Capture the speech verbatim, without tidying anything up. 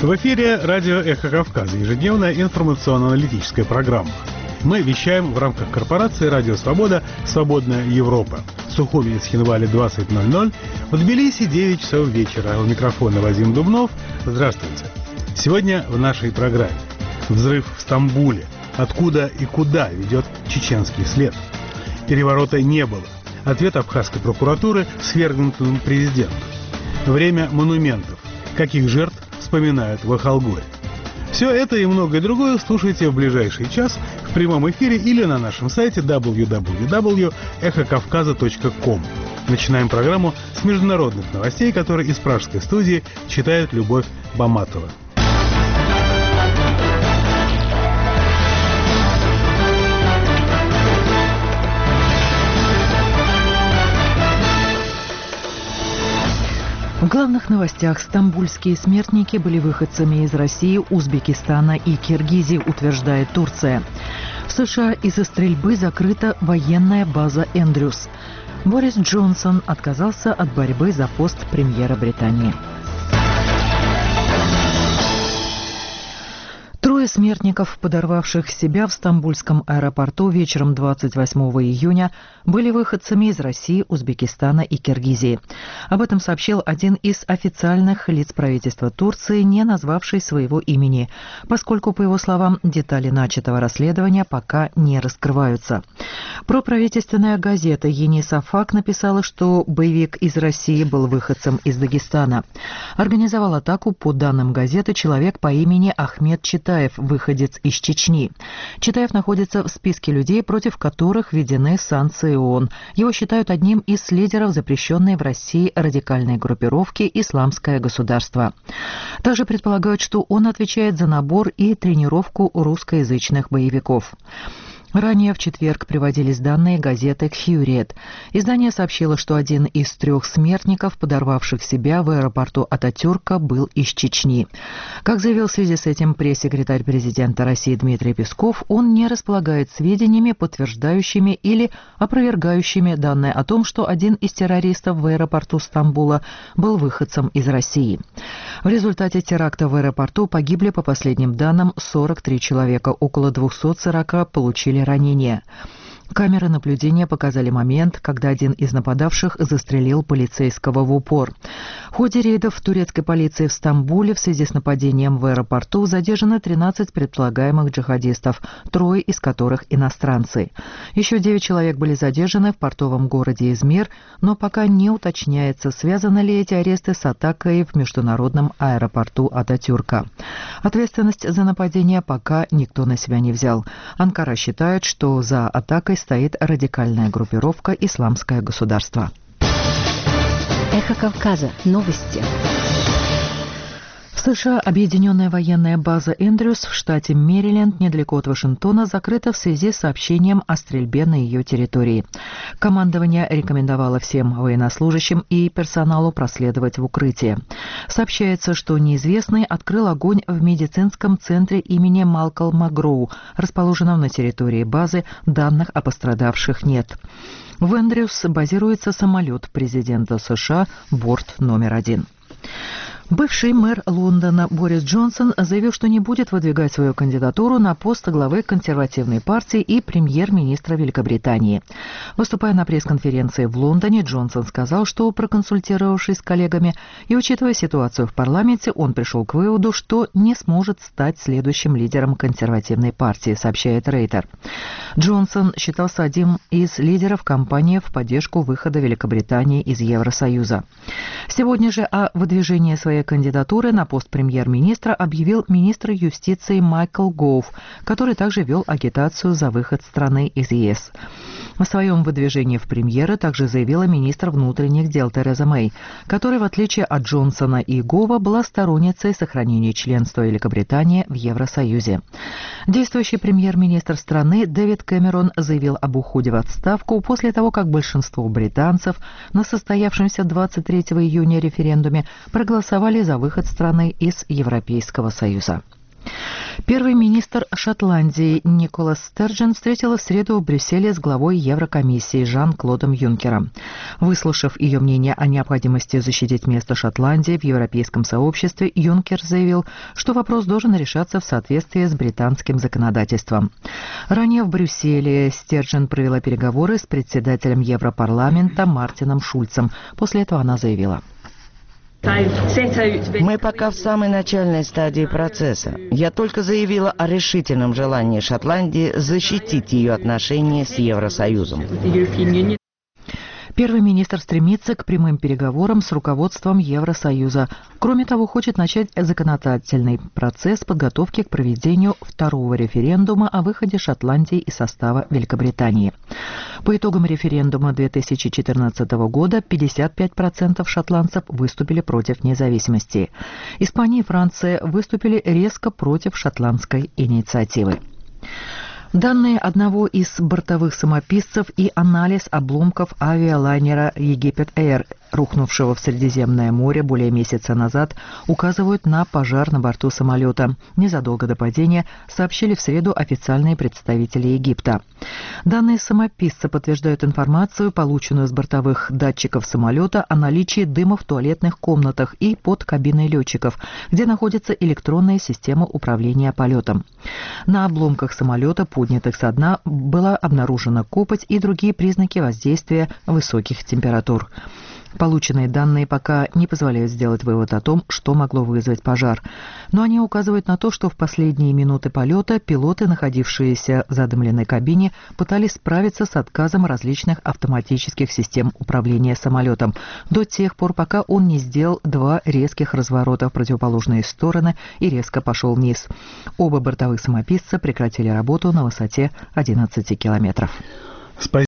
В эфире радио «Эхо Кавказа», ежедневная информационно-аналитическая программа. Мы вещаем в рамках корпорации «Радио Свобода. Свободная Европа». Сухуми, Цхинвали, двадцать ноль ноль. В Тбилиси девять часов вечера. У микрофона Вадим Дубнов. Здравствуйте. Сегодня в нашей программе взрыв в Стамбуле. Откуда и куда ведет чеченский след? Переворота не было. Ответ абхазской прокуратуры свергнутому президенту. Время монументов. Каких жертв вспоминают в Ахалгоре? Все это и многое другое слушайте в ближайший час в прямом эфире или на нашем сайте дабл ю дабл ю дабл ю точка эхо кавказа точка ком. Начинаем программу с международных новостей, которые из пражской студии читает Любовь Баматова. В главных новостях: стамбульские смертники были выходцами из России, Узбекистана и Киргизии, утверждает Турция. В США из-за стрельбы закрыта военная база Эндрюс. Борис Джонсон отказался от борьбы за пост премьера Британии. Трое смертников, подорвавших себя в стамбульском аэропорту вечером двадцать восьмого июня, были выходцами из России, Узбекистана и Киргизии. Об этом сообщил один из официальных лиц правительства Турции, не назвавший своего имени, поскольку, по его словам, детали начатого расследования пока не раскрываются. Проправительственная газета «Ени Сафак» написала, что боевик из России был выходцем из Дагестана. Организовал атаку, по данным газеты, человек по имени Ахмед Читаев, выходец из Чечни. Читаев находится в списке людей, против которых введены санкции ООН. Его считают одним из лидеров запрещенной в России радикальной группировки «Исламское государство». Также предполагают, что он отвечает за набор и тренировку русскоязычных боевиков. Ранее в четверг приводились данные газеты «Хьюриет». Издание сообщило, что один из трех смертников, подорвавших себя в аэропорту Ататюрка, был из Чечни. Как заявил в связи с этим пресс-секретарь президента России Дмитрий Песков, он не располагает сведениями, подтверждающими или опровергающими данные о том, что один из террористов в аэропорту Стамбула был выходцем из России. В результате теракта в аэропорту погибли, по последним данным, сорок три человека, около двухсот сорока получили ранения. Камеры наблюдения показали момент, когда один из нападавших застрелил полицейского в упор. В ходе рейдов турецкой полиции в Стамбуле в связи с нападением в аэропорту задержаны тринадцать предполагаемых джихадистов, трое из которых иностранцы. Еще девять человек были задержаны в портовом городе Измир, но пока не уточняется, связаны ли эти аресты с атакой в международном аэропорту Ататюрка. Ответственность за нападение пока никто на себя не взял. Анкара считает, что за атакой стоит радикальная группировка «Исламское государство». Эхо Кавказа. Новости. В США объединенная военная база Эндрюс в штате Мэриленд, недалеко от Вашингтона, закрыта в связи с сообщением о стрельбе на ее территории. Командование рекомендовало всем военнослужащим и персоналу проследовать в укрытие. Сообщается, что неизвестный открыл огонь в медицинском центре имени Малкольма Гроу, расположенном на территории базы. Данных о пострадавших нет. В Эндрюс базируется самолет президента США, борт номер один. Бывший мэр Лондона Борис Джонсон заявил, что не будет выдвигать свою кандидатуру на пост главы консервативной партии и премьер-министра Великобритании. Выступая на пресс-конференции в Лондоне, Джонсон сказал, что, проконсультировавшись с коллегами и учитывая ситуацию в парламенте, он пришел к выводу, что не сможет стать следующим лидером консервативной партии, сообщает Рейтер. Джонсон считался одним из лидеров кампании в поддержку выхода Великобритании из Евросоюза. Сегодня же о выдвижении своей кандидатуры на пост премьер-министра объявил министр юстиции Майкл Гоув, который также вел агитацию за выход страны из ЕС. О своем выдвижении в премьеры также заявила министр внутренних дел Тереза Мэй, которая, в отличие от Джонсона и Гова, была сторонницей сохранения членства Великобритании в Евросоюзе. Действующий премьер-министр страны Дэвид Кэмерон заявил об уходе в отставку после того, как большинство британцев на состоявшемся двадцать третьего июня референдуме проголосовали за выход страны из Европейского Союза. Первый министр Шотландии Никола Стерджен встретилась в среду в Брюсселе с главой Еврокомиссии Жан-Клодом Юнкером. Выслушав ее мнение о необходимости защитить место Шотландии в европейском сообществе, Юнкер заявил, что вопрос должен решаться в соответствии с британским законодательством. Ранее в Брюсселе Стерджен провела переговоры с председателем Европарламента Мартином Шульцем. После этого она заявила: мы пока в самой начальной стадии процесса. Я только заявила о решительном желании Шотландии защитить ее отношения с Евросоюзом. Первый министр стремится к прямым переговорам с руководством Евросоюза. Кроме того, хочет начать законодательный процесс подготовки к проведению второго референдума о выходе Шотландии из состава Великобритании. По итогам референдума две тысячи четырнадцатого года пятьдесят пять процентов шотландцев выступили против независимости. Испания и Франция выступили резко против шотландской инициативы. Данные одного из бортовых самописцев и анализ обломков авиалайнера «Египет Эйр», рухнувшего в Средиземное море более месяца назад, указывают на пожар на борту самолета. Незадолго до падения сообщили в среду официальные представители Египта. Данные самописца подтверждают информацию, полученную с бортовых датчиков самолета, о наличии дыма в туалетных комнатах и под кабиной летчиков, где находится электронная система управления полетом. На обломках самолета, поднятых со дна, была обнаружена копоть и другие признаки воздействия высоких температур. Полученные данные пока не позволяют сделать вывод о том, что могло вызвать пожар. Но они указывают на то, что в последние минуты полета пилоты, находившиеся в задымленной кабине, пытались справиться с отказом различных автоматических систем управления самолетом до тех пор, пока он не сделал два резких разворота в противоположные стороны и резко пошел вниз. Оба бортовых самописца прекратили работу на высоте одиннадцати километров. Спасибо.